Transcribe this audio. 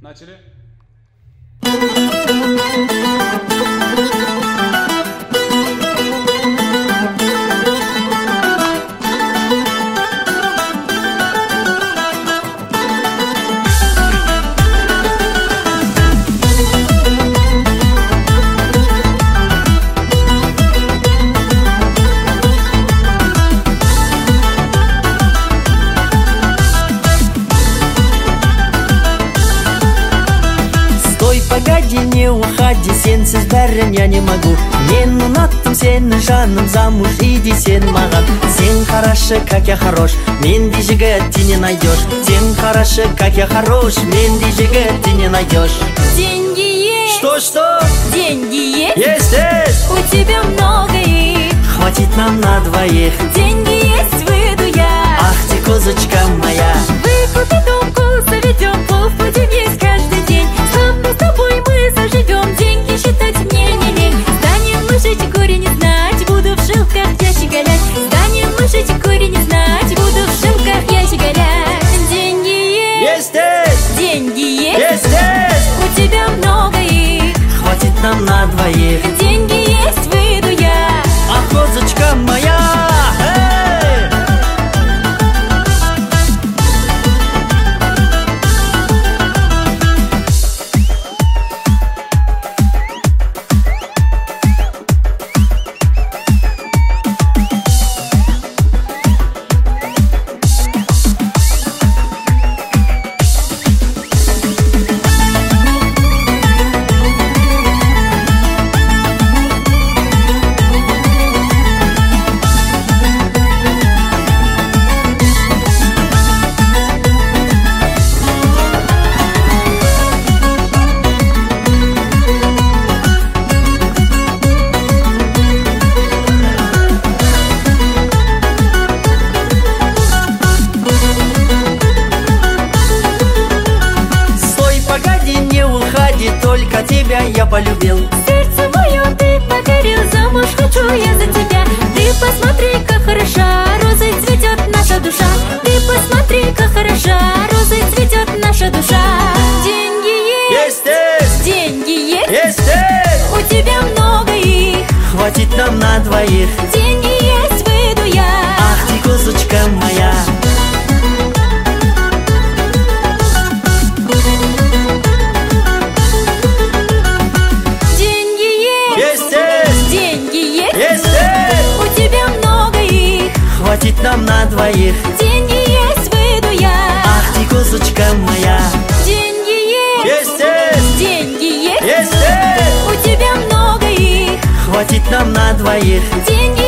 Начали. Погоди, не уходи, сенсіз бәрін я не могу. Мен ұнаттым сені жаным, замуж иди сен маған. Сен қарашы, как я хорош, менде жігіт ты не найдешь. Сен қарашы, как я хорош, менде жігіт ты не найдешь. Деньги есть. Что? Деньги есть. Есть. У тебя много их. Хватит нам на двоих. Деньги есть, выйду я. Ах ты, козочка моя. Выкупи думку, заведем плов, будем есть каждый день. С тобой мы заживем, деньги считать мне не лень. Станем мы жить и горе не знать, буду в жилках я щеголять. Станем мы жить и горе не знать, буду в жилках я щеголять. Деньги есть. Есть. Деньги есть. Есть. У тебя много их. Хватит нам на двоих. Деньги есть, выйду я. Ах, козочка моя. Только тебя я полюбил. Сердце мое ты покорил, замуж хочу я за тебя. Ты посмотри, как хороша, розой цветет наша душа. Ты посмотри, как хороша, розой цветет наша душа. Деньги есть. Есть. Деньги есть. Есть. У тебя много их. Хватит нам на двоих. Деньги есть, выйду я. Ах ты, козочка моя. У тебя много их. Хватит нам на двоих. Деньги есть, выйду я. Ах ты, козочка моя. Деньги есть. Есть. Деньги есть. Есть. У тебя много их. Хватит нам на двоих. Деньги